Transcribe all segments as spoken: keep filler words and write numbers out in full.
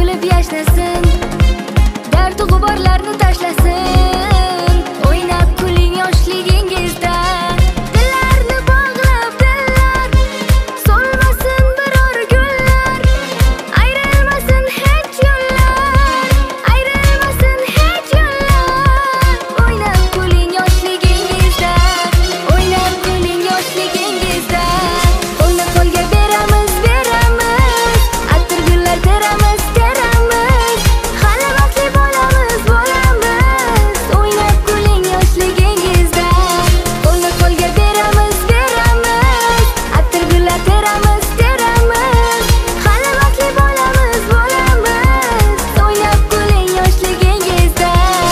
kulib yashnasin, dard g'uborlarni tashlasin. O'ynab kuling yoshligingizda, dillarni bog'lab dillar, so'lmasin biror gullar, ayrilmasin hech yo'llar, ayrilmasin hech yo'llar. O'ynab kuling yoshligingizda, o'ynab kuling yoshligingizda. Qo'lni qo'lga beramiz, beramiz, atir gullar teramiz, teramiz. Hali vaqtli bo'lamiz, bo'lamiz. O'ynab kuling yoshligingizda. Qo'lni qo'lga beramiz, beramiz, atir gullar teramiz, teramiz. Hali vaqtli bo'lamiz, bo'lamiz. O'ynab kuling yoshligingizda.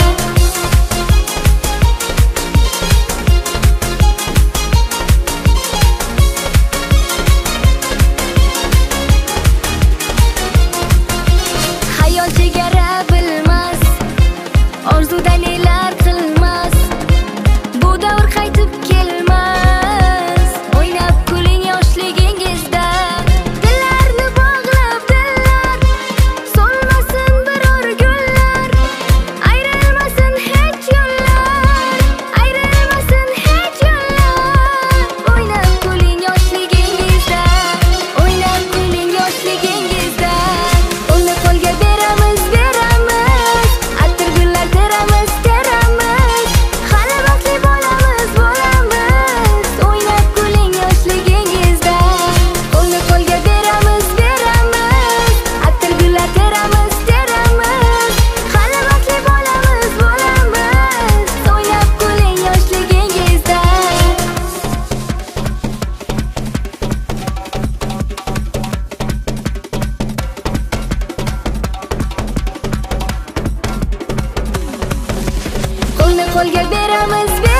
Hayol chegara bilmas, orzudan nelar qilmas, bu davr qaytib kelmas. O'ynab kuling yoshligingizda, dillarni bog'lab dillar, so'lmasin biror gullar, ayrilmasin hech yo'llar, ayrilmasin hech yo'llar. O'ynab kuling yoshligingizda, o'ynab kuling yoshligingizda. Qo'lni qo'lga beramiz, beramiz, atir gullar teramiz, teramiz. Hali vaqtli bo'lamiz, bo'lamiz. O'ynab kuling yoshligingizda. Qo'lni qo'lga beramiz, beramiz, atir gullar teramiz, teramiz. Hali vaqtli bo'lamiz, bo'lamiz. O'ynab kuling yoshligingizda. Qo'lni qo'lga beramiz,